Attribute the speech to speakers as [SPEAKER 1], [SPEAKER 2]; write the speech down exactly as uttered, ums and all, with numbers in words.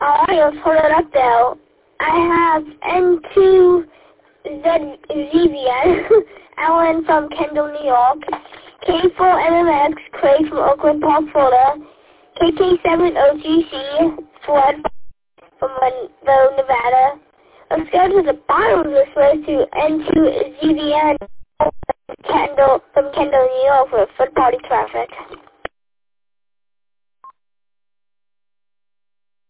[SPEAKER 1] Alright, let's hold it up though. I have N two Z V N, Alan from Kendall, New York, K four M M X, Craig from Oakland Park, Florida, K K seven O G C, Flood from Monroe, Nevada. Let's go to the bottom of this list to N two Z V N, Kendall, from Kendall, New York for foot party traffic.